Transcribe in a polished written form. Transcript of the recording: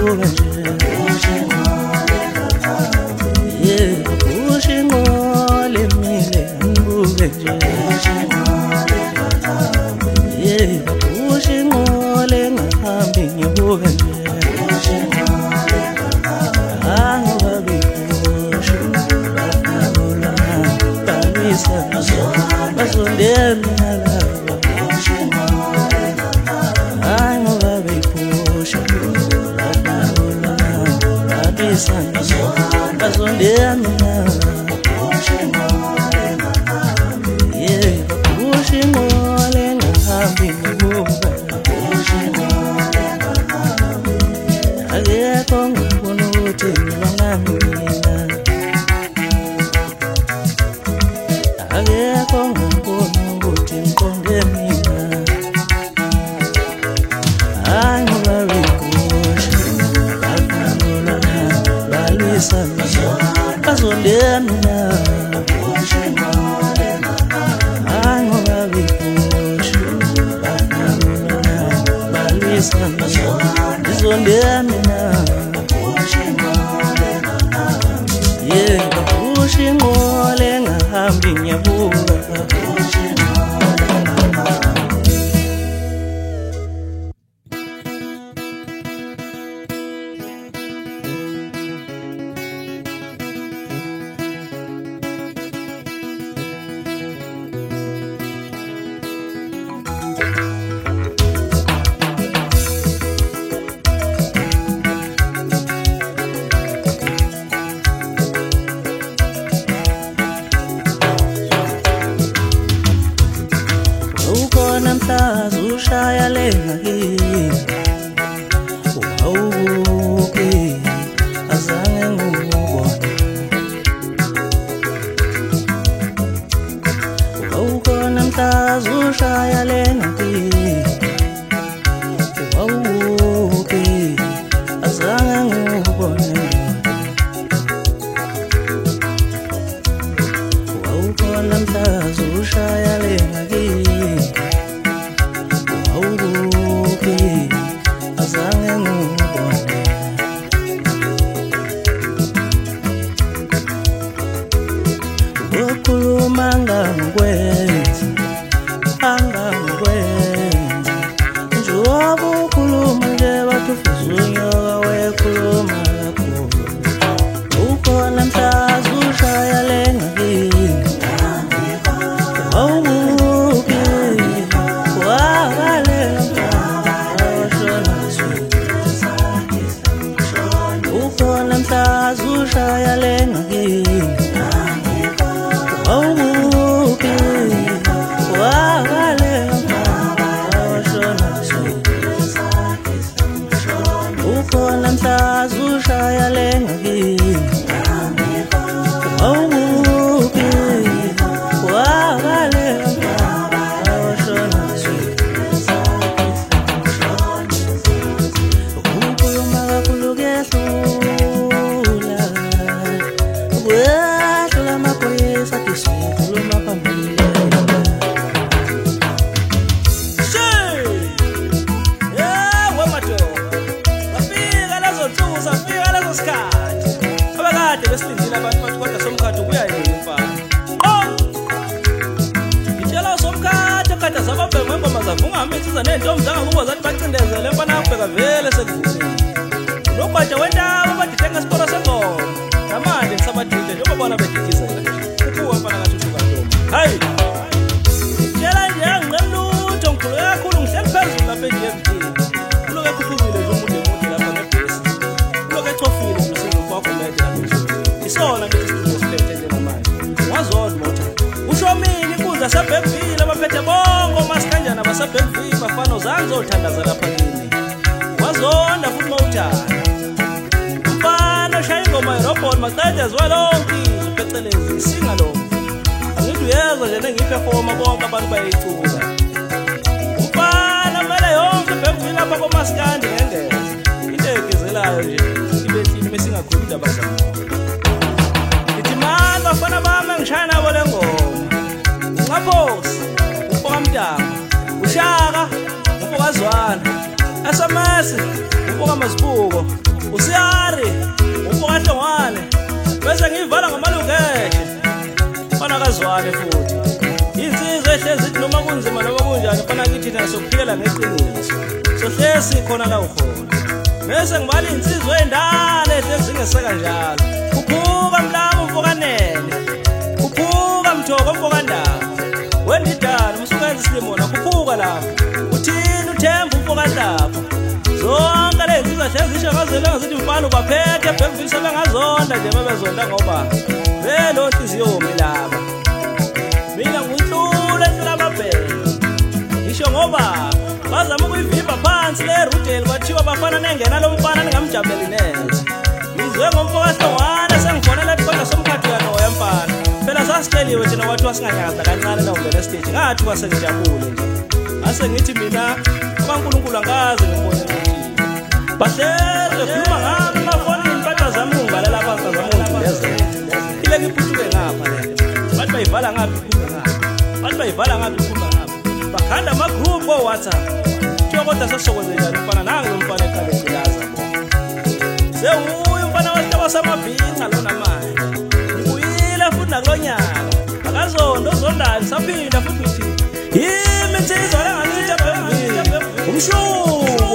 ngibuka nje ushingole mile ngibuke nje ushingole ngahambi ngibuka nje basondeni alaba hayi ngoba beyiphusha babisana basondeni ushingole ngahambi ngibuka akekho ngibona ukuthi ngibangami mina akekho ngibona ukuthi ngiqonde mina hayi ngoba beyiphusha balwisana basondeni mina hayi ngoba beyiphusha balwisana basondeni mina ushingole ngahambi ngiyabuka namhlazi ushaya lenga kimi awubuki azange ngubone awukhona mhlazi ushaya lenga kimi awubuki azange ngubone awukhona mhlazi ushaya lenga kimi angangikwenza njengoba ukhuluma nje bathi ufisa unyoka wekhuluma kakhulu ukhona mhlazi ushaya lenga kimi awubuki wakalela awashona ukhona mhlazi ushaya lenga kimi ukhona mhlazi ushaya lenga kimi awubuki wakalela awashona ukhuluma kakhulu kuyehlula kwehlula amaphoyisa athi sikhuluma phambili besilindile abantu bathi kodwa somkhathi ubuya yini mfana ngitshela somkhathi kade zababheka ngengoma zavunga amithiza nentombi zangakubo zathi bacindezele mfana yakubheka vele sekuvulile nokwaja wendawo badithenga isiporo sengoma namanje ngisabadile njengoba bona bedidizela ukuwa mfana ngathi usuka ntombi hayi ngitshela nje anginqelutho ngikhuluke kakhulu ngihleli phezulu lapha eDMT uloke khuphukile nje umuntu emude lapha ngebhesi uloke echofile umsindo kwakho mede lapha isona ngithi siphethe njengamanje wazona motha usho mina inkundla sabhekvile abaphethe bonke omasikanjana basabhekvile bafana uzange zothandaza lapha kimi wazonda futhi mawuthanda mfana shaya ingoma yerobot maqede zwalonke phecelezi isinga lo angithi uyezwa nje nengiphefoma bonke abantu bayicuza mfana mele yonke bhekvile lapha komasikandi ngendlela into egezelayo nje ibe thini mesingakhuluma indaba zami bafana bami ngishaya nabo le ngoma ngaphosi uMpokamdaba uShaka uMpokazwana SMS uMpokamasibuko usiyari umfokahlongwane bese ngiyivala ngamalungeshe fana kazwane futhi insizwe ehlezi ithi noma kunzima noma kunjani fana kithi thina sokuphikela ngeqiniso sohlezi khona la ukhona bese ngibala insizwe endala ehlezi ngeseka njalo khuphuka mlamo umfokanene khuphuka mthoko umfokandaba wendidala umsukenza isimona khuphuka lapho uthini uthemba umfokandaba zonke lezi zahlezisho ngazela ngazithi mfana ubaphethe bemvile sebengazonda nje bebezonda ngoba velo ntiziyomi laba mina ngihlule enhlababheke ngisho ngoba bazama ukuyivimba phansi le rudeli kwathiwa bafana nengena lo mfana ningamjabuleli neze ngizwe ngomfokahlongwane sengifonela kodwa somkhathi uyanoya mfana phela sasitsheliwe thina kwathiwa singanyakaza kancane la ungena stage ngathi kwasengijabule nje ase ngithi mina uNkulunkulu angazi ngibone bahleze khuluma ngami mafonini bathi zami ungalela phansi zami ungidezela ile ngiphuthule ngapha lento bathi bayivala ngaphi ikhuluma ngapha bathi bayivala ngaphi ikhuluma ngapha bakhanda ama group ko WhatsApp thiyo kodwa sesokwenze njani mfana nangu umfana eqale ecilaza bo sewuye umfana wasitaba samabhinqa lona manje ngibuyile futhi nakulonyaka akazondo ozondani saphinda futhi uthi yimi insizwa lengazithi abemvile umshuku